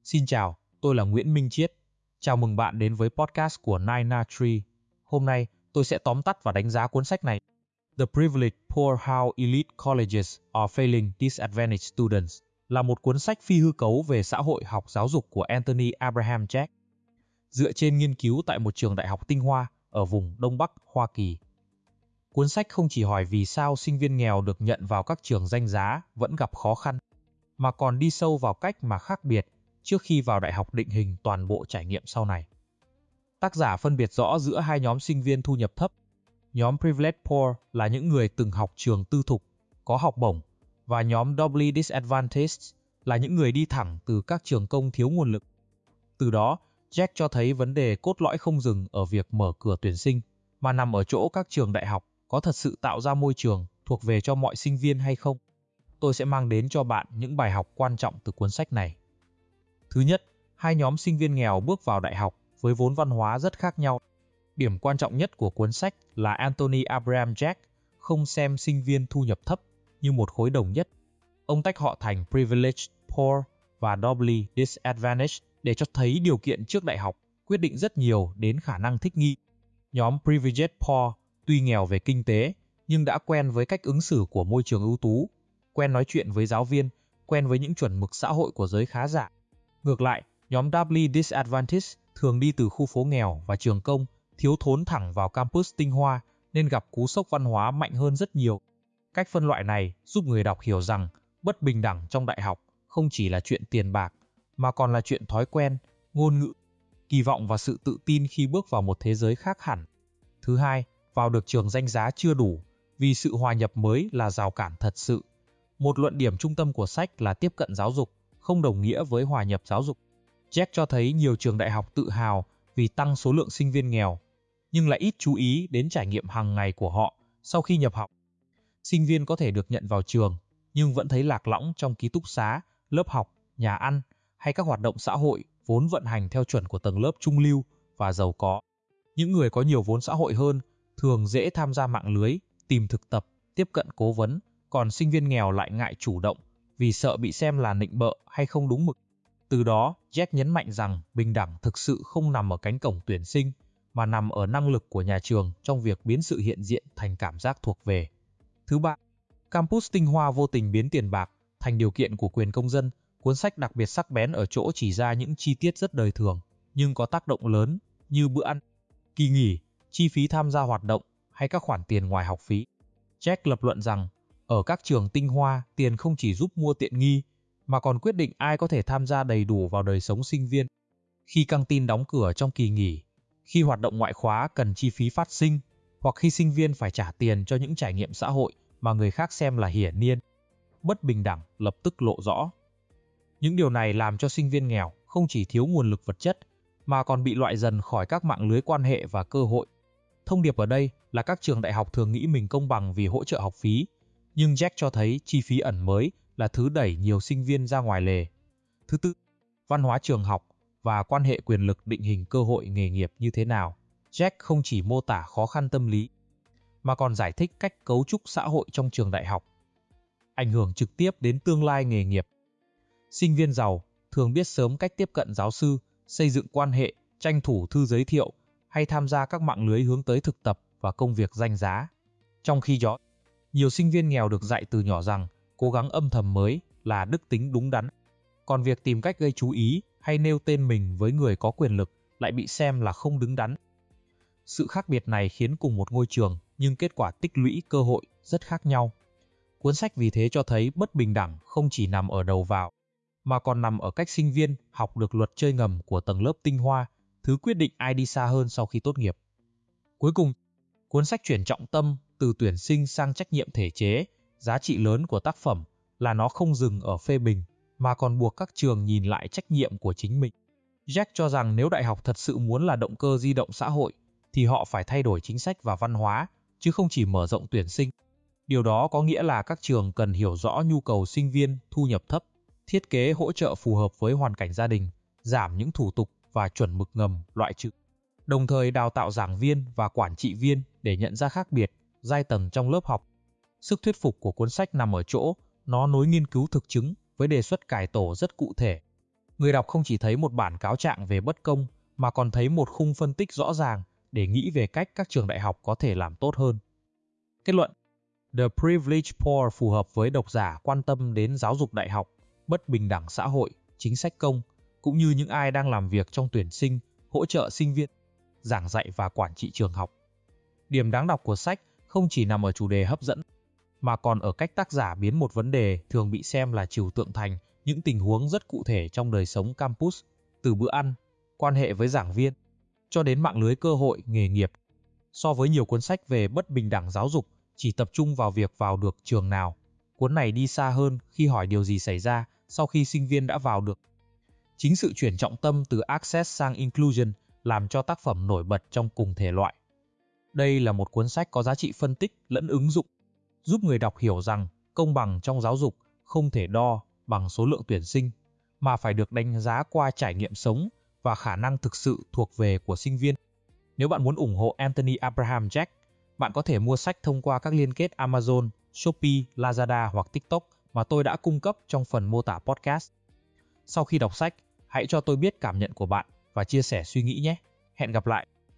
Xin chào, tôi là Nguyễn Minh Chiết. Chào mừng bạn đến với podcast của 9na3. Hôm nay, tôi sẽ tóm tắt và đánh giá cuốn sách này. The Privileged Poor: How Elite Colleges Are Failing Disadvantaged Students là một cuốn sách phi hư cấu về xã hội học giáo dục của Anthony Abraham Jack, dựa trên nghiên cứu tại một trường đại học tinh hoa ở vùng Đông Bắc Hoa Kỳ. Cuốn sách không chỉ hỏi vì sao sinh viên nghèo được nhận vào các trường danh giá vẫn gặp khó khăn, mà còn đi sâu vào cách mà khác biệt trước khi vào đại học định hình toàn bộ trải nghiệm sau này. Tác giả phân biệt rõ giữa hai nhóm sinh viên thu nhập thấp. Nhóm Privileged Poor là những người từng học trường tư thục, có học bổng, và nhóm Doubly Disadvantaged là những người đi thẳng từ các trường công thiếu nguồn lực. Từ đó, Jack cho thấy vấn đề cốt lõi không dừng ở việc mở cửa tuyển sinh, mà nằm ở chỗ các trường đại học có thật sự tạo ra môi trường thuộc về cho mọi sinh viên hay không. Tôi sẽ mang đến cho bạn những bài học quan trọng từ cuốn sách này. Thứ nhất, hai nhóm sinh viên nghèo bước vào đại học với vốn văn hóa rất khác nhau. Điểm quan trọng nhất của cuốn sách là Anthony Abraham Jack không xem sinh viên thu nhập thấp như một khối đồng nhất. Ông tách họ thành Privileged Poor và Doubly Disadvantaged để cho thấy điều kiện trước đại học quyết định rất nhiều đến khả năng thích nghi. Nhóm Privileged Poor tuy nghèo về kinh tế nhưng đã quen với cách ứng xử của môi trường ưu tú, quen nói chuyện với giáo viên, quen với những chuẩn mực xã hội của giới khá giả. Ngược lại, nhóm Doubly Disadvantaged thường đi từ khu phố nghèo và trường công, thiếu thốn thẳng vào campus tinh hoa nên gặp cú sốc văn hóa mạnh hơn rất nhiều. Cách phân loại này giúp người đọc hiểu rằng bất bình đẳng trong đại học không chỉ là chuyện tiền bạc, mà còn là chuyện thói quen, ngôn ngữ, kỳ vọng và sự tự tin khi bước vào một thế giới khác hẳn. Thứ hai, vào được trường danh giá chưa đủ, vì sự hòa nhập mới là rào cản thật sự. Một luận điểm trung tâm của sách là tiếp cận giáo dục không đồng nghĩa với hòa nhập giáo dục. Jack cho thấy nhiều trường đại học tự hào vì tăng số lượng sinh viên nghèo, nhưng lại ít chú ý đến trải nghiệm hàng ngày của họ sau khi nhập học. Sinh viên có thể được nhận vào trường, nhưng vẫn thấy lạc lõng trong ký túc xá, lớp học, nhà ăn hay các hoạt động xã hội vốn vận hành theo chuẩn của tầng lớp trung lưu và giàu có. Những người có nhiều vốn xã hội hơn thường dễ tham gia mạng lưới, tìm thực tập, tiếp cận cố vấn, còn sinh viên nghèo lại ngại chủ động vì sợ bị xem là nịnh bợ hay không đúng mực. Từ đó, Jack nhấn mạnh rằng bình đẳng thực sự không nằm ở cánh cổng tuyển sinh, mà nằm ở năng lực của nhà trường trong việc biến sự hiện diện thành cảm giác thuộc về. Thứ ba, campus tinh hoa vô tình biến tiền bạc thành điều kiện của quyền công dân. Cuốn sách đặc biệt sắc bén ở chỗ chỉ ra những chi tiết rất đời thường, nhưng có tác động lớn như bữa ăn, kỳ nghỉ, chi phí tham gia hoạt động hay các khoản tiền ngoài học phí. Jack lập luận rằng, ở các trường tinh hoa, tiền không chỉ giúp mua tiện nghi, mà còn quyết định ai có thể tham gia đầy đủ vào đời sống sinh viên. Khi căng tin đóng cửa trong kỳ nghỉ, khi hoạt động ngoại khóa cần chi phí phát sinh, hoặc khi sinh viên phải trả tiền cho những trải nghiệm xã hội mà người khác xem là hiển nhiên, bất bình đẳng lập tức lộ rõ. Những điều này làm cho sinh viên nghèo không chỉ thiếu nguồn lực vật chất, mà còn bị loại dần khỏi các mạng lưới quan hệ và cơ hội. Thông điệp ở đây là các trường đại học thường nghĩ mình công bằng vì hỗ trợ học phí, nhưng Jack cho thấy chi phí ẩn mới là thứ đẩy nhiều sinh viên ra ngoài lề. Thứ tư, văn hóa trường học và quan hệ quyền lực định hình cơ hội nghề nghiệp như thế nào. Jack không chỉ mô tả khó khăn tâm lý, mà còn giải thích cách cấu trúc xã hội trong trường đại học ảnh hưởng trực tiếp đến tương lai nghề nghiệp. Sinh viên giàu thường biết sớm cách tiếp cận giáo sư, xây dựng quan hệ, tranh thủ thư giới thiệu hay tham gia các mạng lưới hướng tới thực tập và công việc danh giá. Trong khi đó, nhiều sinh viên nghèo được dạy từ nhỏ rằng cố gắng âm thầm mới là đức tính đúng đắn, còn việc tìm cách gây chú ý hay nêu tên mình với người có quyền lực lại bị xem là không đứng đắn. Sự khác biệt này khiến cùng một ngôi trường nhưng kết quả tích lũy cơ hội rất khác nhau. Cuốn sách vì thế cho thấy bất bình đẳng không chỉ nằm ở đầu vào, mà còn nằm ở cách sinh viên học được luật chơi ngầm của tầng lớp tinh hoa, thứ quyết định ai đi xa hơn sau khi tốt nghiệp. Cuối cùng, cuốn sách chuyển trọng tâm từ tuyển sinh sang trách nhiệm thể chế. Giá trị lớn của tác phẩm là nó không dừng ở phê bình, mà còn buộc các trường nhìn lại trách nhiệm của chính mình. Jack cho rằng nếu đại học thật sự muốn là động cơ di động xã hội, thì họ phải thay đổi chính sách và văn hóa, chứ không chỉ mở rộng tuyển sinh. Điều đó có nghĩa là các trường cần hiểu rõ nhu cầu sinh viên thu nhập thấp, thiết kế hỗ trợ phù hợp với hoàn cảnh gia đình, giảm những thủ tục và chuẩn mực ngầm loại trừ. Đồng thời đào tạo giảng viên và quản trị viên để nhận ra khác biệt, giai tầng trong lớp học. Sức thuyết phục của cuốn sách nằm ở chỗ, nó nối nghiên cứu thực chứng với đề xuất cải tổ rất cụ thể. Người đọc không chỉ thấy một bản cáo trạng về bất công mà còn thấy một khung phân tích rõ ràng để nghĩ về cách các trường đại học có thể làm tốt hơn. Kết luận: The Privileged Poor phù hợp với độc giả quan tâm đến giáo dục đại học, bất bình đẳng xã hội, chính sách công, cũng như những ai đang làm việc trong tuyển sinh, hỗ trợ sinh viên, giảng dạy và quản trị trường học. Điểm đáng đọc của sách không chỉ nằm ở chủ đề hấp dẫn, mà còn ở cách tác giả biến một vấn đề thường bị xem là trừu tượng thành những tình huống rất cụ thể trong đời sống campus, từ bữa ăn, quan hệ với giảng viên, cho đến mạng lưới cơ hội, nghề nghiệp. So với nhiều cuốn sách về bất bình đẳng giáo dục chỉ tập trung vào việc vào được trường nào, cuốn này đi xa hơn khi hỏi điều gì xảy ra sau khi sinh viên đã vào được. Chính sự chuyển trọng tâm từ access sang inclusion làm cho tác phẩm nổi bật trong cùng thể loại. Đây là một cuốn sách có giá trị phân tích lẫn ứng dụng, giúp người đọc hiểu rằng công bằng trong giáo dục không thể đo bằng số lượng tuyển sinh, mà phải được đánh giá qua trải nghiệm sống và khả năng thực sự thuộc về của sinh viên. Nếu bạn muốn ủng hộ Anthony Abraham Jack, bạn có thể mua sách thông qua các liên kết Amazon, Shopee, Lazada hoặc TikTok mà tôi đã cung cấp trong phần mô tả podcast. Sau khi đọc sách, hãy cho tôi biết cảm nhận của bạn và chia sẻ suy nghĩ nhé. Hẹn gặp lại!